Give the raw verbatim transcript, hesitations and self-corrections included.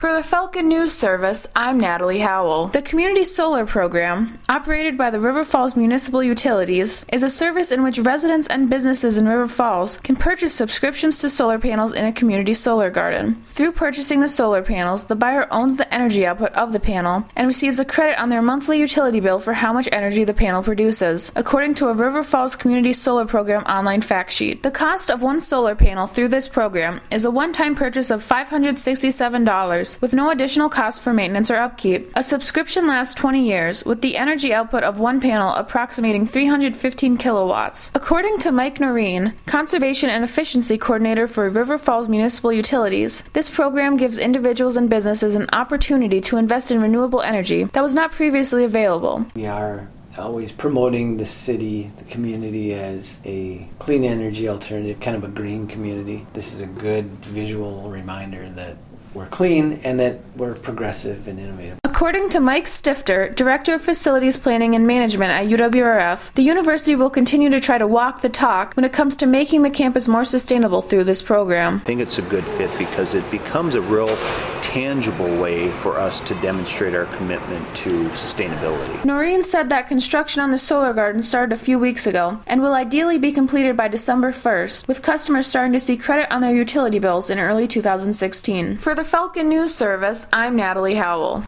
For the Falcon News Service, I'm Natalie Howell. The Community Solar Program, operated by the River Falls Municipal Utilities, is a service in which residents and businesses in River Falls can purchase subscriptions to solar panels in a community solar garden. Through purchasing the solar panels, the buyer owns the energy output of the panel and receives a credit on their monthly utility bill for how much energy the panel produces, according to a River Falls Community Solar Program online fact sheet. The cost of one solar panel through this program is a one-time purchase of five hundred sixty-seven dollars, with no additional cost for maintenance or upkeep. A subscription lasts twenty years, with the energy output of one panel approximating three hundred fifteen kilowatts. According to Mike Noreen, Conservation and Efficiency Coordinator for River Falls Municipal Utilities, this program gives individuals and businesses an opportunity to invest in renewable energy that was not previously available. We are always promoting the city, the community as a clean energy alternative, kind of a green community. This is a good visual reminder that we're clean and that we're progressive and innovative. According to Mike Stifter, Director of Facilities Planning and Management at U W R F, the university will continue to try to walk the talk when it comes to making the campus more sustainable through this program. I think it's a good fit because it becomes a real tangible way for us to demonstrate our commitment to sustainability. Noreen said that construction on the solar garden started a few weeks ago and will ideally be completed by December first, with customers starting to see credit on their utility bills in early two thousand sixteen. For the Falcon News Service, I'm Natalie Howell.